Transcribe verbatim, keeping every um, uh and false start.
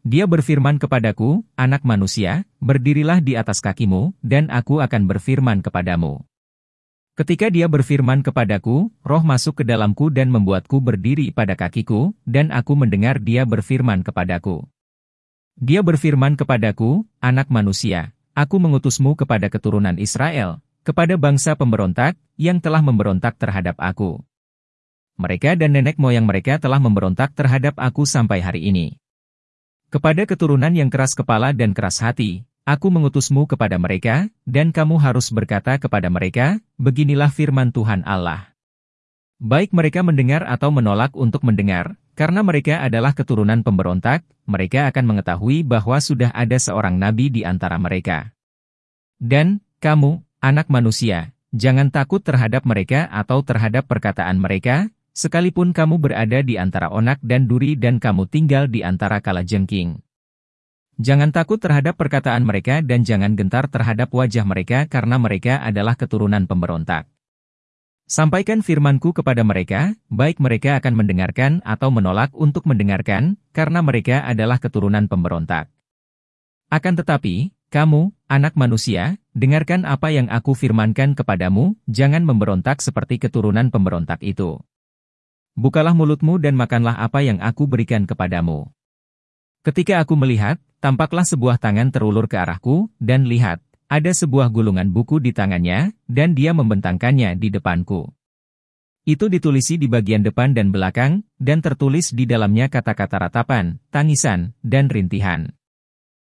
Dia berfirman kepadaku, anak manusia, berdirilah di atas kakimu, dan aku akan berfirman kepadamu. Ketika dia berfirman kepadaku, roh masuk ke dalamku dan membuatku berdiri pada kakiku, dan aku mendengar dia berfirman kepadaku. Dia berfirman kepadaku, anak manusia, aku mengutusmu kepada keturunan Israel, kepada bangsa pemberontak, yang telah memberontak terhadap aku. Mereka dan nenek moyang mereka telah memberontak terhadap aku sampai hari ini. Kepada keturunan yang keras kepala dan keras hati, aku mengutusmu kepada mereka, dan kamu harus berkata kepada mereka, beginilah firman Tuhan Allah. Baik mereka mendengar atau menolak untuk mendengar, karena mereka adalah keturunan pemberontak, mereka akan mengetahui bahwa sudah ada seorang nabi di antara mereka. Dan, kamu, anak manusia, jangan takut terhadap mereka atau terhadap perkataan mereka, sekalipun kamu berada di antara onak dan duri dan kamu tinggal di antara kalajengking. Jangan takut terhadap perkataan mereka dan jangan gentar terhadap wajah mereka karena mereka adalah keturunan pemberontak. Sampaikan firmanku kepada mereka, baik mereka akan mendengarkan atau menolak untuk mendengarkan, karena mereka adalah keturunan pemberontak. Akan tetapi, kamu, anak manusia, dengarkan apa yang aku firmankan kepadamu, jangan memberontak seperti keturunan pemberontak itu. Bukalah mulutmu dan makanlah apa yang aku berikan kepadamu. Ketika aku melihat, tampaklah sebuah tangan terulur ke arahku, dan lihat, ada sebuah gulungan buku di tangannya, dan dia membentangkannya di depanku. Itu ditulisi di bagian depan dan belakang, dan tertulis di dalamnya kata-kata ratapan, tangisan, dan rintihan.